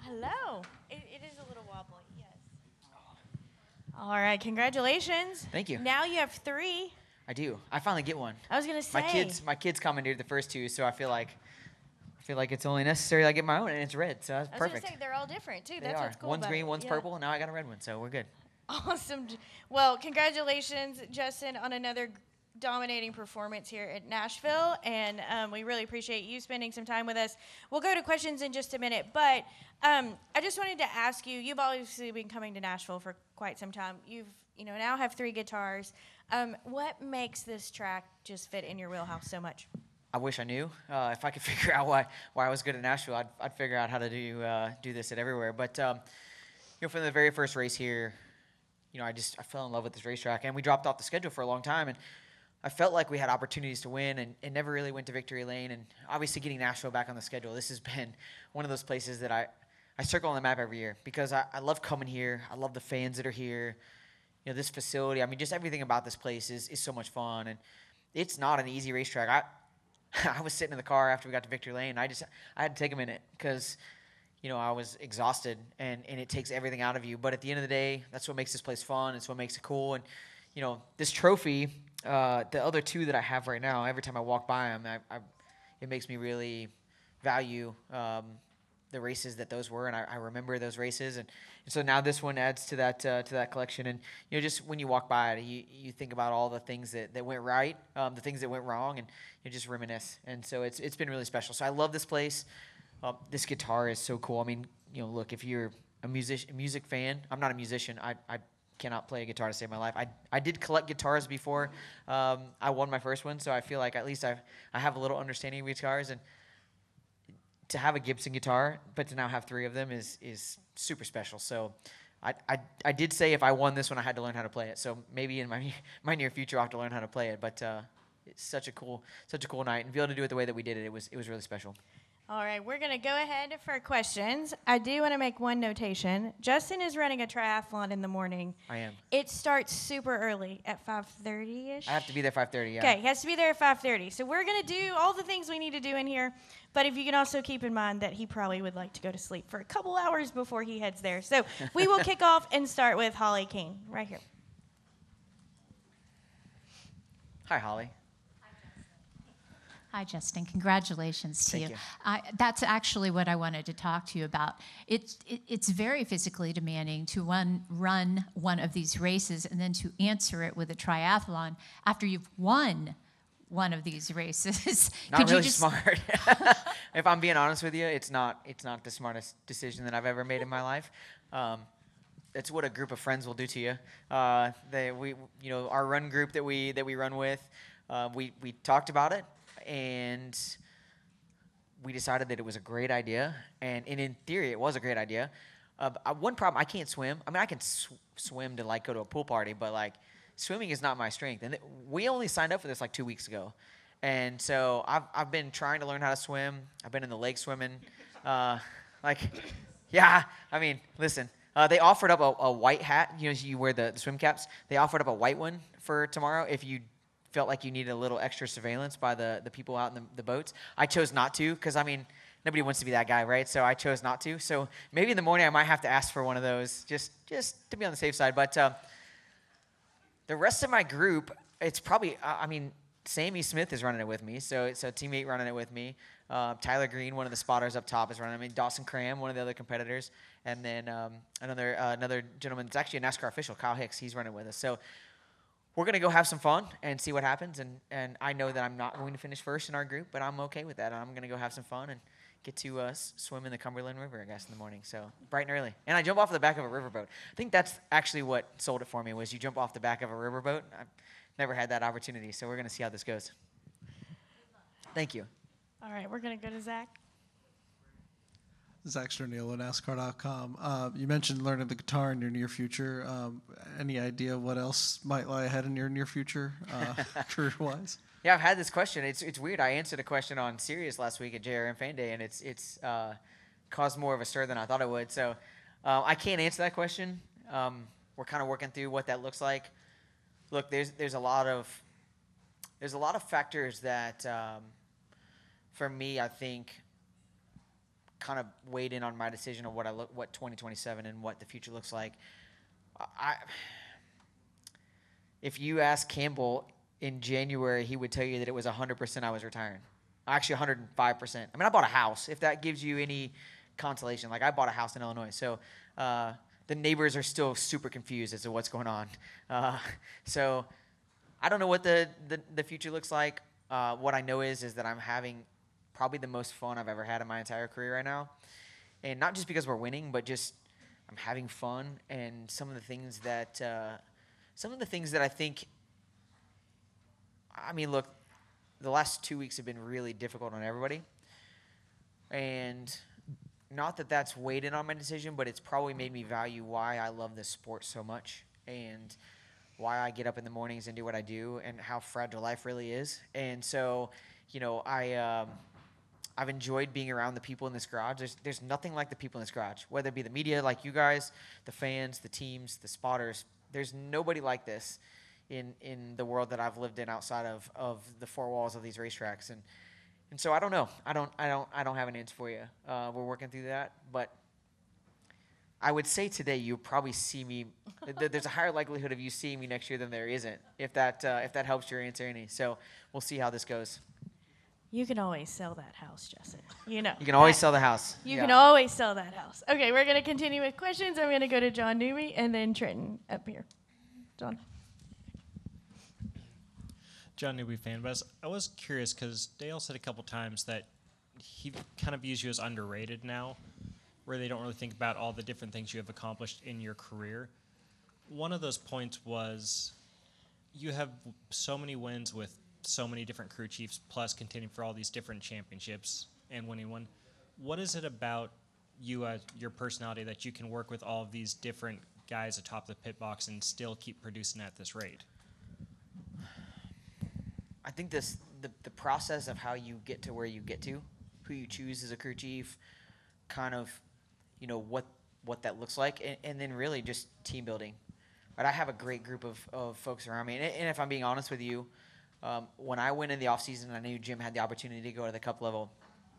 Hello. It is a little wobbly, yes. All right, congratulations. Thank you. Now you have 3. I do. I finally get one. I was gonna say. My kids commandeered the first 2, so I feel like it's only necessary I get my own, and it's red, so that's I was perfect. gonna say they're all different too. They That's are. what's cool One's about green, it. one's Yeah. purple, and now I got a red one, so we're good. Awesome. Well, congratulations, Justin, on another dominating performance here at Nashville, and we really appreciate you spending some time with us. We'll go to questions in just a minute, but I just wanted to ask you. You've obviously been coming to Nashville for quite some time. You've now have 3 guitars. What makes this track just fit in your wheelhouse so much? I wish I knew. If I could figure out why I was good at Nashville, I'd figure out how to do this at everywhere. But from the very first race here, I fell in love with this racetrack, and we dropped off the schedule for a long time, and I felt like we had opportunities to win, and never really went to victory lane. And obviously, getting Nashville back on the schedule, this has been one of those places that I circle on the map every year because I love coming here. I love the fans that are here. This facility. I mean, just everything about this place is so much fun, and it's not an easy racetrack. I was sitting in the car after we got to victory lane. I had to take a minute because I was exhausted, and it takes everything out of you. But at the end of the day, that's what makes this place fun. It's what makes it cool. And, this trophy, the other 2 that I have right now, every time I walk by them, it makes me really value the races that those were, and I remember those races. And so now this one adds to that collection. And, just when you walk by it, you think about all the things that went right, the things that went wrong, and you just reminisce. And so it's been really special. So I love this place. This guitar is so cool. I mean, look, if you're a music fan, I'm not a musician. I cannot play a guitar to save my life. I did collect guitars before I won my first one, so I feel like at least I have a little understanding of guitars. And to have a Gibson guitar, but to now have 3 of them is super special. So I did say if I won this one, I had to learn how to play it. So maybe in my near future, I'll have to learn how to play it. But it's such a cool night, and to be able to do it the way that we did it, it was really special. All right, we're going to go ahead for questions. I do want to make one notation. Justin is running a triathlon in the morning. I am. It starts super early at 5:30-ish. I have to be there 5:30, yeah. Okay, he has to be there at 5:30. So we're going to do all the things we need to do in here. But if you can also keep in mind that he probably would like to go to sleep for a couple hours before he heads there. So we will kick off and start with Holly King right here. Hi, Holly. Hi, Justin. Congratulations to Thank you. you. That's actually what I wanted to talk to you about. It's very physically demanding to run one of these races and then to answer it with a triathlon after you've won one of these races. Not really smart. If I'm being honest with you, it's not the smartest decision that I've ever made in my life. It's what a group of friends will do to you. Our run group that we run with, we talked about it, and we decided that it was a great idea. And in theory, it was a great idea. One problem, I can't swim. I mean, I can swim to go to a pool party, but swimming is not my strength. And we only signed up for this 2 weeks ago. And so I've been trying to learn how to swim. I've been in the lake swimming. Yeah, I mean, listen. They offered up a white hat. You wear the swim caps. They offered up a white one for tomorrow if you felt like you needed a little extra surveillance by the people out in the boats. I chose not to because, I mean, nobody wants to be that guy, right? So I chose not to. So maybe in the morning I might have to ask for one of those just to be on the safe side. But the rest of my group, it's probably, Sammy Smith is running it with me, so it's a teammate running it with me. Tyler Green, one of the spotters up top, is running it. Dawson Cram, one of the other competitors. And then another gentleman, it's actually a NASCAR official, Kyle Hicks, he's running with us. So we're going to go have some fun and see what happens. And I know that I'm not going to finish first in our group, but I'm okay with that. I'm going to go have some fun and get to swim in the Cumberland River, I guess, in the morning. So bright and early. And I jump off the back of a riverboat. I think that's actually what sold it for me was you jump off the back of a riverboat. I've never had that opportunity, so we're going to see how this goes. Thank you. All right, we're going to go to Zach. Zach Sternilo, NASCAR.com. You mentioned learning the guitar in your near future. Any idea what else might lie ahead in your near future, career-wise? Yeah, I've had this question. It's weird. I answered a question on Sirius last week at JRM Fan Day, and it's caused more of a stir than I thought it would. So I can't answer that question. We're kind of working through what that looks like. Look, there's a lot of factors that, for me, I think kind of weighed in on my decision of what 2027 and what the future looks like. If you ask Campbell in January, he would tell you that it was 100% I was retiring. Actually, 105%. I mean, I bought a house, if that gives you any consolation. Like, I bought a house in Illinois. So the neighbors are still super confused as to what's going on. So I don't know what the future looks like. What I know is that I'm having probably the most fun I've ever had in my entire career right now. And not just because we're winning, but just I'm having fun. And some of the things that I think, I mean, look, the last 2 weeks have been really difficult on everybody. And not that that's weighed in on my decision, but it's probably made me value why I love this sport so much and why I get up in the mornings and do what I do and how fragile life really is. And so, you know, I've enjoyed being around the people in this garage. There's nothing like the people in this garage, whether it be the media like you guys, the fans, the teams, the spotters. There's nobody like this in the world that I've lived in outside of the four walls of these racetracks. And so I don't know. I don't have an answer for you. We're working through that, but I would say today you'll probably see me. There's a higher likelihood of you seeing me next year than there isn't. If that helps your answer any. So we'll see how this goes. You can always sell that house, Justin. You know. You can always sell the house. You can always sell that house. Okay, we're going to continue with questions. I'm going to go to John Newby and then Trenton up here. John. John Newby, fan buzz. I was curious because Dale said a couple times that he kind of views you as underrated now, where they don't really think about all the different things you have accomplished in your career. One of those points was you have so many wins with so many different crew chiefs, plus contending for all these different championships and winning one. What is it about you, your personality, that you can work with all of these different guys atop the pit box and still keep producing at this rate? I think the process of how you get to where you get to, who you choose as a crew chief, kind of, you know, what that looks like, and then really just team building. Right, I have a great group of folks around me, and if I'm being honest with you, when I went in the offseason, I knew Jim had the opportunity to go to the cup level.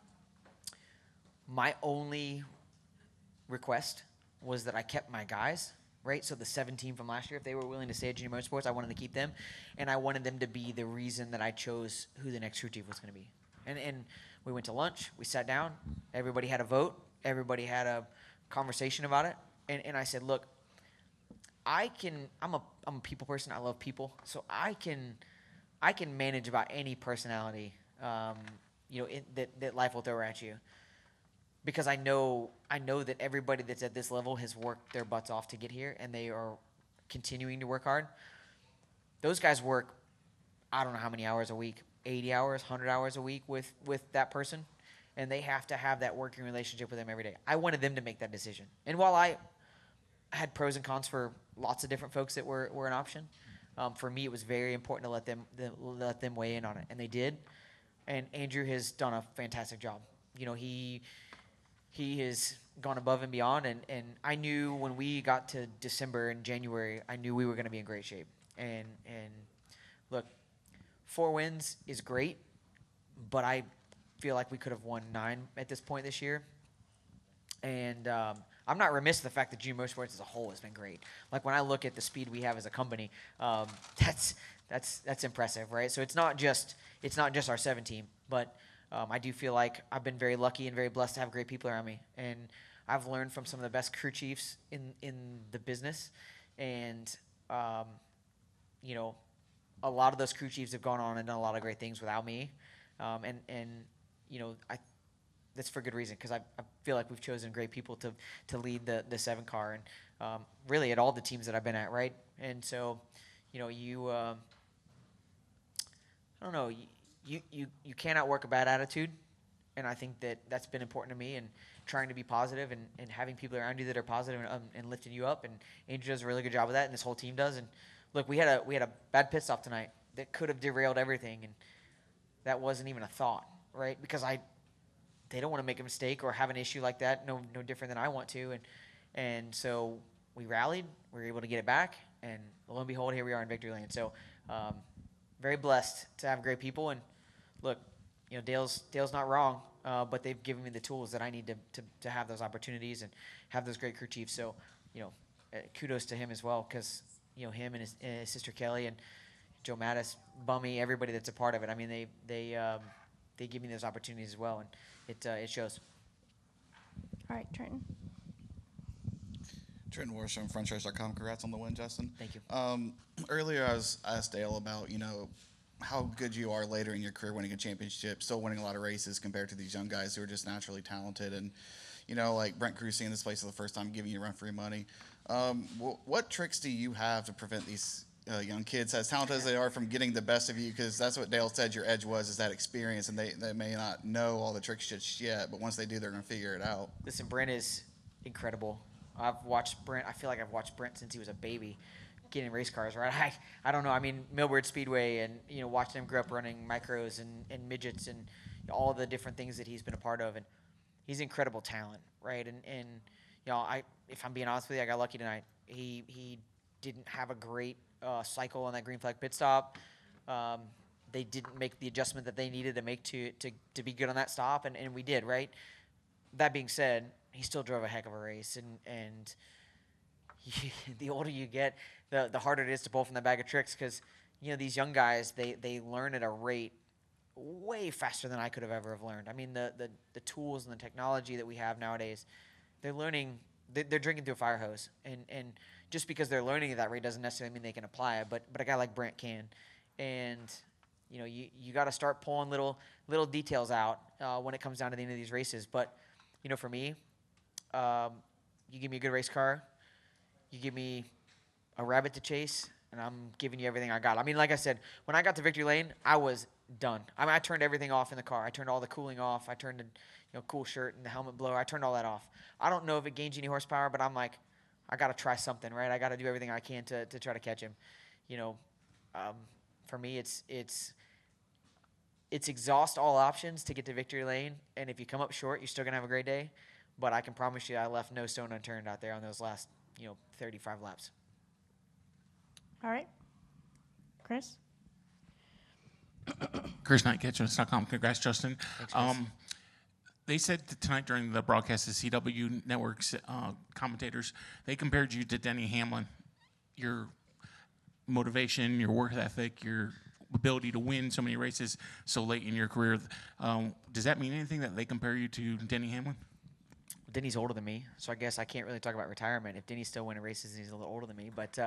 My only request was that I kept my guys. Right, so the 17 from last year, if they were willing to stay at Junior Motorsports, I wanted to keep them, and I wanted them to be the reason that I chose who the next crew chief was going to be. And we went to lunch, we sat down, everybody had a vote, everybody had a conversation about it, and I said, look, I'm a people person, I love people, so I can manage about any personality, you know, that life will throw at you. Because I know that everybody that's at this level has worked their butts off to get here, and they are continuing to work hard. Those guys work, I don't know how many hours a week, 80 hours, 100 hours a week with that person, and they have to have that working relationship with them every day. I wanted them to make that decision. And while I had pros and cons for lots of different folks that were an option, for me it was very important to let them weigh in on it, and they did. And Andrew has done a fantastic job. You know, he has gone above and beyond, and I knew when we got to December and January, I knew we were going to be in great shape. And look, 4 wins is great, but I feel like we could have won 9 at this point this year. And I'm not remiss of the fact that Junior Motorsports as a whole has been great. Like, when I look at the speed we have as a company, that's impressive, right? So it's not just our 7 team, but I do feel like I've been very lucky and very blessed to have great people around me, and I've learned from some of the best crew chiefs in the business, and you know, a lot of those crew chiefs have gone on and done a lot of great things without me, and you know, that's for good reason, because I feel like we've chosen great people to lead the 7 car, and really at all the teams that I've been at, right? And so, you know, I don't know. You cannot work a bad attitude, and I think that's been important to me, and trying to be positive and having people around you that are positive and lifting you up, and Andrew does a really good job of that, and this whole team does. And look, we had a bad pit stop tonight that could have derailed everything, and that wasn't even a thought, right? Because they don't want to make a mistake or have an issue like that, no different than I want to, and so we rallied, we were able to get it back, and lo and behold, here we are in victory lane. So very blessed to have great people. And look, you know, Dale's not wrong. but they've given me the tools that I need to have those opportunities and have those great crew chiefs. So, kudos to him as well, because him and his sister Kelly and Joe Mattis, Bummy, everybody that's a part of it. I mean, they give me those opportunities as well, and it shows. All right, Trenton. Trenton Worsham, FrenchRace.com. Congrats on the win, Justin. Thank you. Earlier, I was asked Dale about, how good you are later in your career winning a championship, still winning a lot of races compared to these young guys who are just naturally talented. And, like Brent Crew seeing this place for the first time, giving you run free money. What tricks do you have to prevent these young kids, as talented as they are, from getting the best of you? Because that's what Dale said your edge was, is that experience, and they may not know all the tricks just yet, but once they do, they're going to figure it out. Listen, Brent is incredible. I've watched Brent. I feel like I've watched Brent since he was a baby, getting race cars, right? I don't know. I mean, Millward Speedway, and watching him grow up running micros and midgets and all the different things that he's been a part of, and he's incredible talent, right? And if I'm being honest with you, I got lucky tonight. He didn't have a great cycle on that green flag pit stop. They didn't make the adjustment that they needed to make to be good on that stop, and we did, right? That being said, he still drove a heck of a race, and the older you get, the harder it is to pull from the bag of tricks, because these young guys, they learn at a rate way faster than I could have ever have learned. I mean, the tools and the technology that we have nowadays, they're learning. They're drinking through a fire hose, and just because they're learning at that rate doesn't necessarily mean they can apply it. But a guy like Brent can, and you got to start pulling little details out when it comes down to the end of these races. But for me, you give me a good race car, you give me a rabbit to chase, and I'm giving you everything I got. I mean, like I said, when I got to victory lane, I was done. I mean, I turned everything off in the car. I turned all the cooling off. I turned the cool shirt and the helmet blower. I turned all that off. I don't know if it gains any horsepower, but I'm like, I got to try something, right? I got to do everything I can to try to catch him. For me, it's exhaust all options to get to victory lane, and if you come up short, you're still gonna have a great day. But I can promise you, I left no stone unturned out there on those last 35 laps. All right, Chris. Chris Knight, Catchments.com. Congrats, Justin. Thanks, Chris. They said that tonight during the broadcast, the CW Network's commentators, they compared you to Denny Hamlin. Your motivation, your work ethic, your ability to win so many races so late in your career. Does that mean anything that they compare you to Denny Hamlin? Denny's older than me, so I guess I can't really talk about retirement. If Denny's still winning races, he's a little older than me. But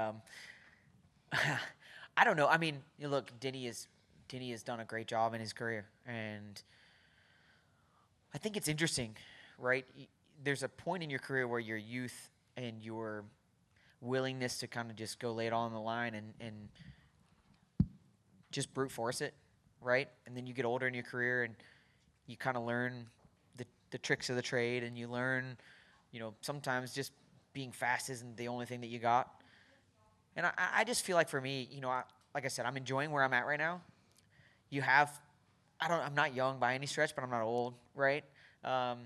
I don't know. I mean, look, Denny has done a great job in his career, and I think it's interesting, right? There's a point in your career where your youth and your willingness to kind of just go lay it all on the line and just brute force it, right? And then you get older in your career and you kind of learn the tricks of the trade, and you learn, sometimes just being fast isn't the only thing that you got. And I just feel like for me, like I said, I'm enjoying where I'm at right now. I'm not young by any stretch, but I'm not old, right? And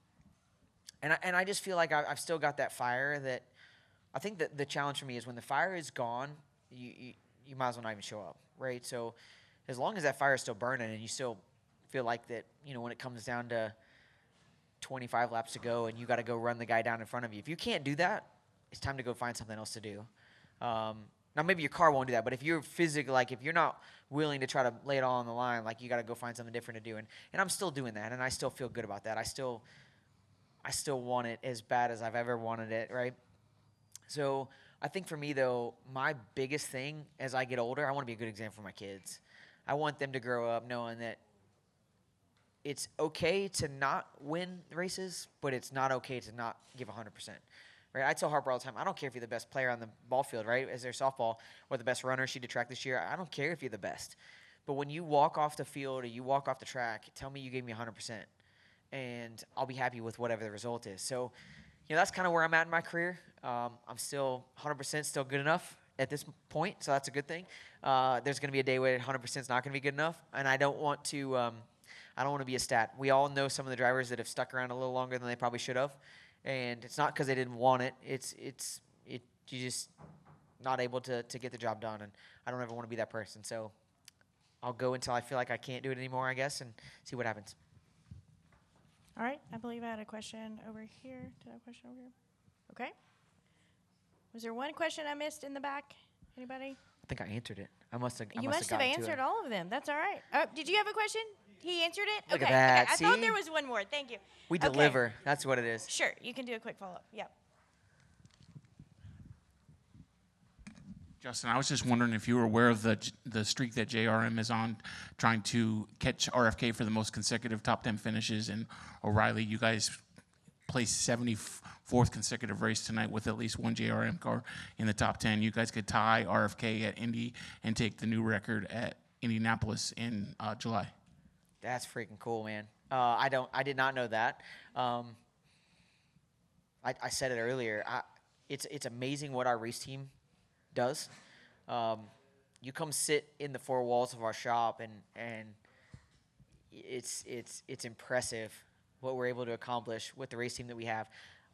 I just feel like I've still got that fire that I think that the challenge for me is when the fire is gone, you might as well not even show up, right? So as long as that fire is still burning and you still feel like that, when it comes down to 25 laps to go and you got to go run the guy down in front of you, if you can't do that, it's time to go find something else to do. Now, maybe your car won't do that, but if you're physically, if you're not willing to try to lay it all on the line, you got to go find something different to do. And I'm still doing that, and I still feel good about that. I still want it as bad as I've ever wanted it, right? So I think for me, though, my biggest thing as I get older, I want to be a good example for my kids. I want them to grow up knowing that it's okay to not win races, but it's not okay to not give 100%. Right? I tell Harper all the time, I don't care if you're the best player on the ball field, right, as their softball, or the best runner she did track this year. I don't care if you're the best. But when you walk off the field or you walk off the track, tell me you gave me 100%, and I'll be happy with whatever the result is. So, that's kind of where I'm at in my career. I'm still 100% still good enough at this point, so that's a good thing. There's going to be a day where 100% is not going to be good enough, and I don't want to be a stat. We all know some of the drivers that have stuck around a little longer than they probably should have. And it's not because they didn't want it. You're just not able to get the job done. And I don't ever want to be that person. So I'll go until I feel like I can't do it anymore, I guess, and see what happens. All right, I believe I had a question over here. Did I have a question over here? Okay. Was there one question I missed in the back? Anybody? I think I answered it. I must have. You must have answered all of them. That's all right. Did you have a question? He answered it? Look at okay. that, Okay. I thought see? there was one more. Thank you. We Okay. deliver. That's what it is. Sure. You can do a quick follow-up. Yep. Justin, I was just wondering if you were aware of the streak that JRM is on, trying to catch RFK for the most consecutive top 10 finishes. And O'Reilly, you guys placed 74th consecutive race tonight with at least one JRM car in the top 10. You guys could tie RFK at Indy and take the new record at Indianapolis in July. That's freaking cool, man. I did not know that. I said it earlier. It's amazing what our race team does. You come sit in the four walls of our shop, and it's impressive what we're able to accomplish with the race team that we have.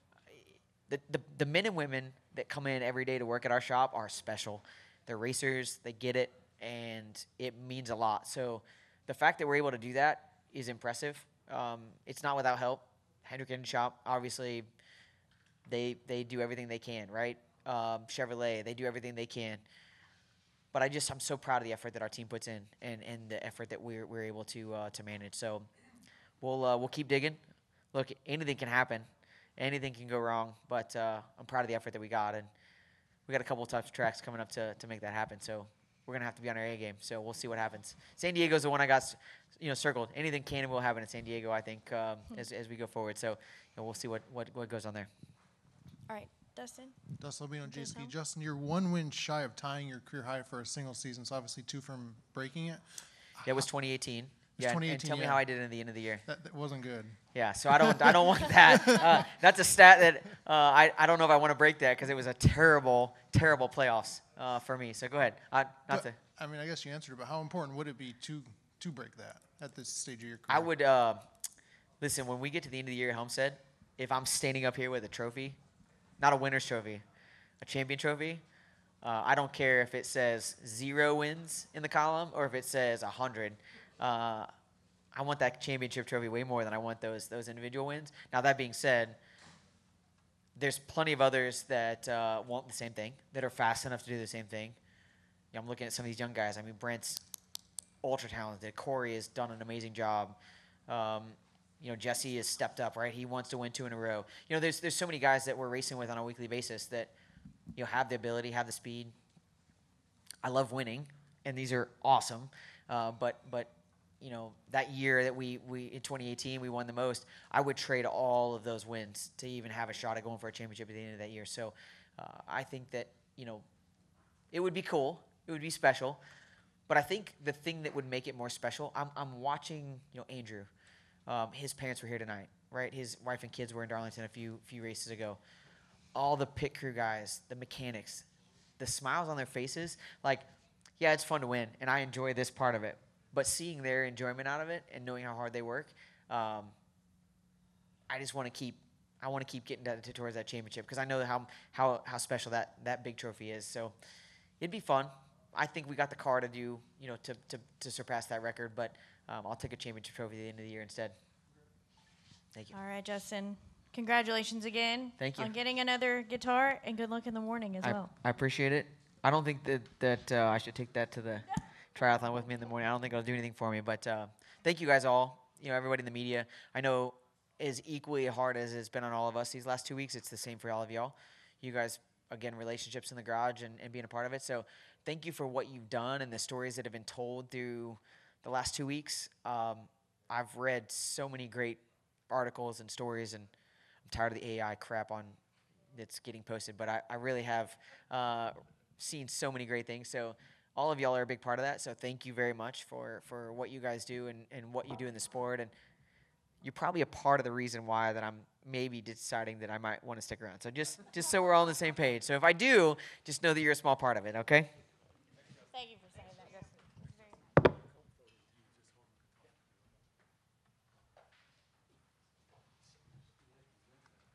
The men and women that come in every day to work at our shop are special. They're racers. They get it, and it means a lot. So the fact that we're able to do that is impressive. It's not without help. Hendrick Engine Shop, obviously, they do everything they can, right? Chevrolet, they do everything they can. But I'm so proud of the effort that our team puts in and the effort that we're able to manage. So we'll keep digging. Look, anything can happen. Anything can go wrong, but I'm proud of the effort that we got, and we got a couple of tough tracks coming up to make that happen. So we're gonna have to be on our A game. So we'll see what happens. San Diego's the one I got, circled. Anything can and will happen in San Diego, I think, as we go forward. So we'll see what goes on there. All right. Dustin? Dustin Lobino, Yes, GSP. Hal? Justin, you're 1 win shy of tying your career high for a single season, so obviously 2 from breaking it. That was 2018. was Yeah, 2018, and tell me yeah. how I did in the end of the year. That wasn't good. Yeah, so I don't want that. That's a stat that I don't know if I want to break that because it was a terrible playoffs for me. So go ahead. I mean, I guess you answered it, but how important would it be to break that at this stage of your career? I would listen when we get to the end of the year at Homestead. If I'm standing up here with a trophy, not a winner's trophy, a champion trophy, I don't care if it says 0 wins in the column or if it says 100. I want that championship trophy way more than I want those individual wins. Now, that being said, there's plenty of others that want the same thing, that are fast enough to do the same thing. I'm looking at some of these young guys. I mean, Brent's ultra talented. Corey has done an amazing job. Jesse has stepped up, right? He wants to win 2 in a row. There's so many guys that we're racing with on a weekly basis that have the ability, have the speed. I love winning, and these are awesome. But that year that we in 2018 we won the most, I would trade all of those wins to even have a shot at going for a championship at the end of that year. So I think that it would be cool, it would be special, but I think the thing that would make it more special, I'm watching Andrew. His parents were here tonight, right? His wife and kids were in Darlington a few races ago. All the pit crew guys, the mechanics, the smiles on their faces, yeah, it's fun to win, and I enjoy this part of it. But seeing their enjoyment out of it and knowing how hard they work, I just want to keep getting towards that championship because I know how special that big trophy is. So it'd be fun. I think we got the car to do to surpass that record, but I'll take a championship trophy at the end of the year instead. Thank you. All right, Justin. Congratulations again. Thank you. On getting another guitar, and good luck in the morning as well. I appreciate it. I don't think that I should take that to the triathlon with me in the morning. I don't think it'll do anything for me, but thank you guys all. Everybody in the media. I know as equally hard as it's been on all of us these last 2 weeks, it's the same for all of y'all. You guys, again, relationships in the garage and being a part of it. So thank you for what you've done and the stories that have been told through the last 2 weeks. I've read so many great articles and stories, and I'm tired of the AI crap that's getting posted, but I really have seen so many great things. So all of y'all are a big part of that. So thank you very much for what you guys do and what you do in the sport. And you're probably a part of the reason why that I'm maybe deciding that I might want to stick around. So just so we're all on the same page. So if I do, just know that you're a small part of it, okay?